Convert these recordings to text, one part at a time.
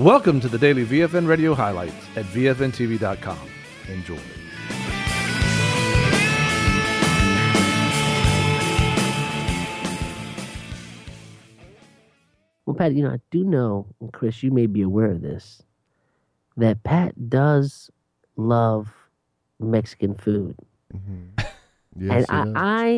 Welcome to the daily VFN Radio highlights at VFNTV.com. Enjoy. Well, Pat, I do know, and Chris, you may be aware of this, that Pat does love Mexican food. Mm-hmm. Yes, and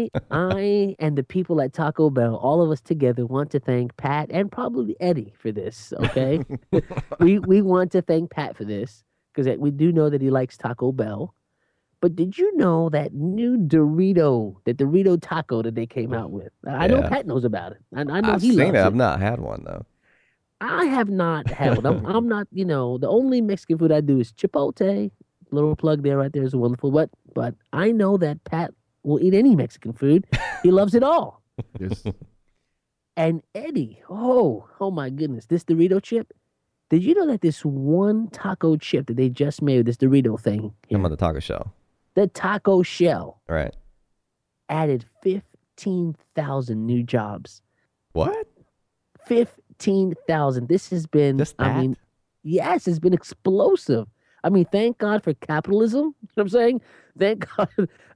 I and the people at Taco Bell, all of us together, want to thank Pat and probably Eddie for this. Okay, we want to thank Pat for this because we do know that he likes Taco Bell. But did you know that new Dorito taco that they came out with? I know Pat knows about it. I know I've he seen loves it. it. I've not had one though. I have not had one. I'm not. The only Mexican food I do is Chipotle. Little plug there, right there is wonderful. But I know that Pat will eat any Mexican food. He loves it all. Yes. And Eddie, oh my goodness, this Dorito chip. Did you know that this one taco chip that they just made, this Dorito thing, I'm on the taco shell. the taco shell, Right. added 15,000 new jobs. What? 15,000. This has been, Just that? Yes, it's been explosive. Thank God for capitalism. You know what I'm saying? Thank God.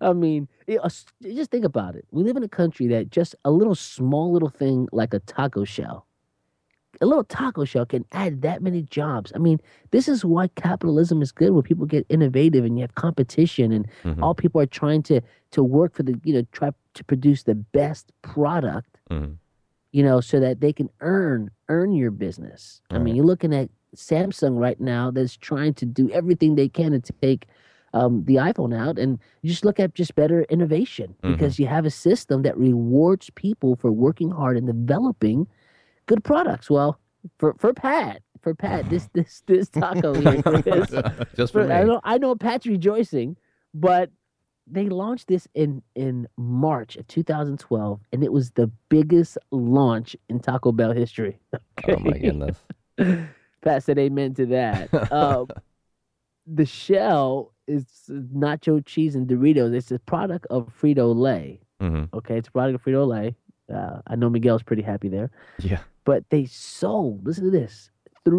Just think about it. We live in a country that just a small little thing like a taco shell, a little taco shell can add that many jobs. This is why capitalism is good, where people get innovative and you have competition and all people are trying to work for try to produce the best product, so that they can earn your business. You're looking at Samsung right now that's trying to do everything they can to take the iPhone out, and you just look at just better innovation because you have a system that rewards people for working hard and developing good products. Well, for Pat, this taco here, Chris, Just for me. I know Pat's rejoicing, but they launched this in March of 2012, and it was the biggest launch in Taco Bell history. Okay? Oh my goodness. Pat said amen to that. The shell is nacho cheese and Doritos. It's a product of Frito-Lay. Okay, it's a product of Frito-Lay. I know Miguel's pretty happy there. Yeah. But they sold, listen to this,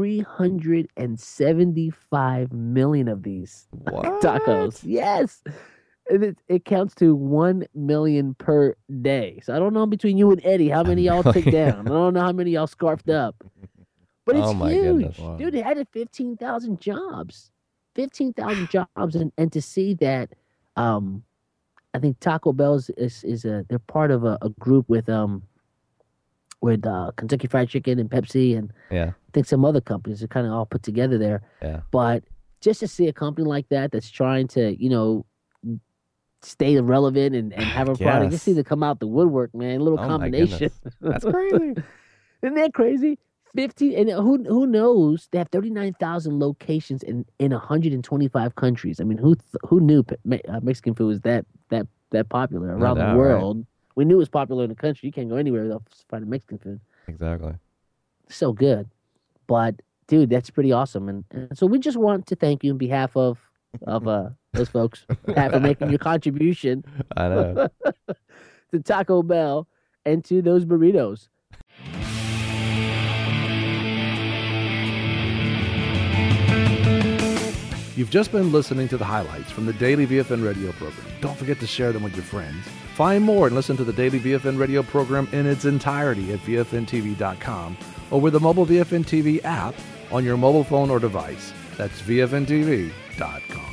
375 million of these tacos. Yes. And it counts to 1 million per day. So I don't know between you and Eddie how many y'all took down. I don't know how many y'all scarfed up. But it's Oh, my huge. goodness. Wow. Dude, it added 15,000 jobs. 15,000 jobs. And to see that, I think Taco Bell they're part of a group with Kentucky Fried Chicken and Pepsi and Yeah. I think some other companies are kind of all put together there. Yeah. But just to see a company like that that's trying to, stay relevant and have a product, just Yes. see to come out the woodwork, man. A little Oh, my combination. goodness. That's crazy. Isn't that crazy? 15 and who knows? They have 39,000 locations in 125 countries. Who knew Mexican food was that popular around doubt, the world? We knew it was popular in the country. You can't go anywhere without finding Mexican food. Exactly. So good. But dude, that's pretty awesome. And so we just want to thank you on behalf of those folks, Pat, for making your contribution I know. to Taco Bell and to those burritos. You've just been listening to the highlights from the Daily VFN Radio program. Don't forget to share them with your friends. Find more and listen to the Daily VFN Radio program in its entirety at VFNTV.com or with the mobile VFN TV app on your mobile phone or device. That's VFNTV.com.